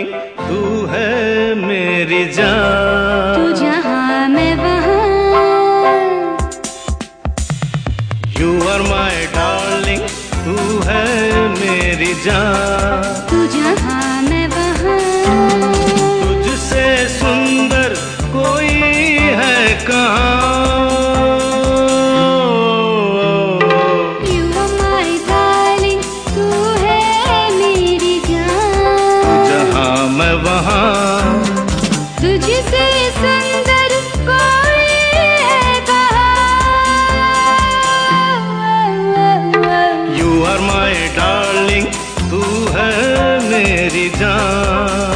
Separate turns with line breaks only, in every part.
Darling, तू है मेरी जान।
तू जहाँ मैं वहाँ।
You are my darling, तू है मेरी जान।
तू जहाँ मैं वहाँ।
तुझसे सुंदर कोई है कहाँ।
You are my darling, तू है मेरी जान।
तू जहाँ मैं वहाँ।
तुझसे सुंदर कोई है कहाँ।
You are my darling, तू है मेरी जान।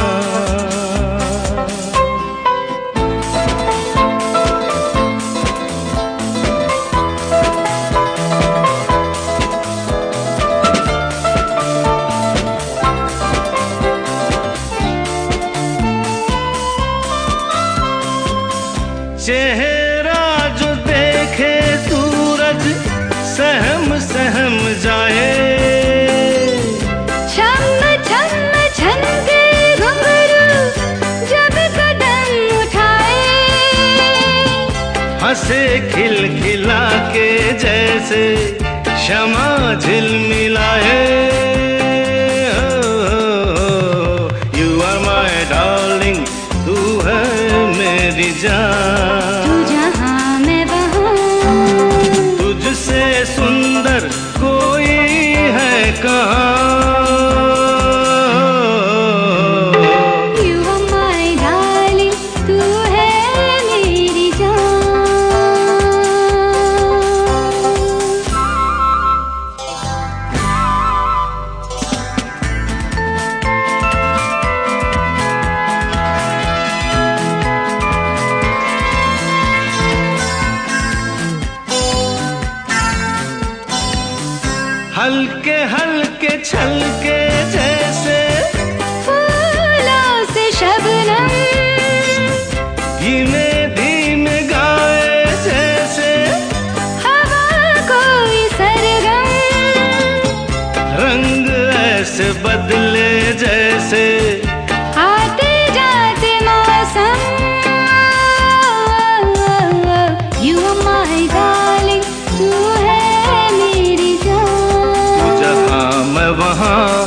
चेहरा जो देखे सूरज सहम सहम जाए।
छम छम छनके घुंघरू जब कदम उठाए।
हंसे खिलखिला के जैसे शमा झिलमिलाए। You are my darling, तू है मेरी जान।
तू जहाँ मैं वहाँ।
तुझसे सुंदर कोई है कहाँ।
You are my darling, तू है मेरी जान।
हल्के हल्के छलके जैसे
फूलों से शबनम
धीमे धीमे गाए जैसे
हवा कोई सरगम।
रंग ऐसे बदले जैसे
आते जाते मौसम। You are my darling, तू है मेरी जान।
जहाँ मैं वहाँ।